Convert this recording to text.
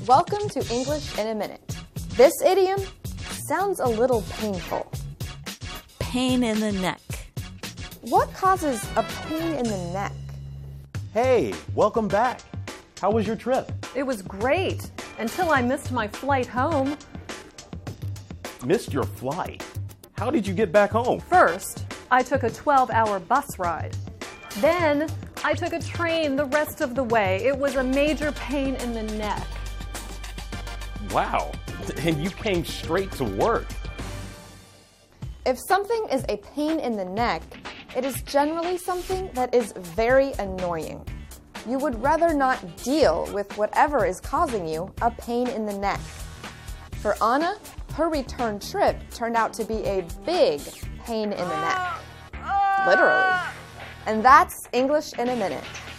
Welcome to English in a Minute. This idiom sounds a little painful. Pain in the neck. What causes a pain in the neck? Hey, welcome back. How was your trip? It was great, until I missed my flight home. Missed your flight? How did you get back home? First, I took a 12-hour bus ride. Then, I took a train the rest of the way. It was a major pain in the neck. Wow, and you came straight to work. If something is a pain in the neck, it is generally something that is very annoying. You would rather not deal with whatever is causing you a pain in the neck. For Anna, her return trip turned out to be a big pain in the neck. Literally. And that's English in a Minute.